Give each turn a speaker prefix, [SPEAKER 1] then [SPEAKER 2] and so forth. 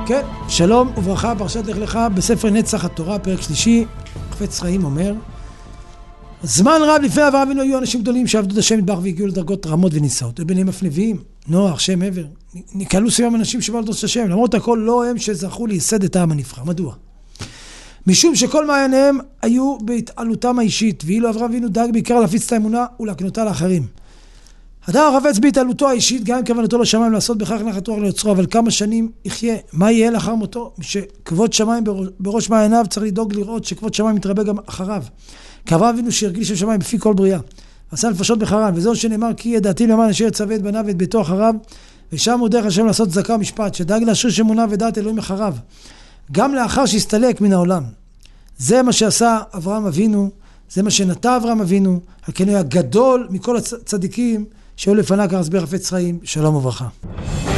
[SPEAKER 1] כן, שלום וברכה, פרשת לך לך, בספר נצח התורה, פרק שלישי, חפץ חיים אומר, זמן רב לפני אברהם אבינו היו אנשים גדולים שעבדו את השם יתברך והגיעו לדרגות רמות ונישאות, וביניהם אף נביאים, נוח, שם, עבר, נקהלו סביבם אנשים שבאו לדרוש את השם, למרות הכל לא הם שזכו לייסד את העם הנבחר. מדוע? משום שכל מעייניהם היו בהתעלותם האישית, ואילו אברהם אבינו דאג בעיקר להפיץ את האמונה ולהקנותה לאחרים. אדם החפץ בהתעלותו האישית, גם אם כוונתו לשמיים לעשות בכך נחת רוח ליוצרו, אבל כמה שנים יחיה, מה יהיה לאחר מותו? שכבוד שמיים בראש מעייניו צריך לדאוג לראות שכבוד שמיים מתרבה גם אחריו. כי אברהם אבינו שהרגיל שם שמיים בפי כל בריאה, עשה נפשות בחרן, וזהו שנאמר כי ידעתי למען אשר יצווה את בניו ואת ביתו אחריו, ושם הוא דרך השם לעשות צדקה ומשפט, שדאג להשריש אמונה ודעת אלוהים אחריו, גם לאחר שהסתלק מן העולם. זה מה שעשה אברהם אבינו, זה מה שנטע אברהם אבינו, על כן הוא היה גדול מכל הצדיקים שהיו לפניו, כרסבר חפץ חיים. שלום וברכה.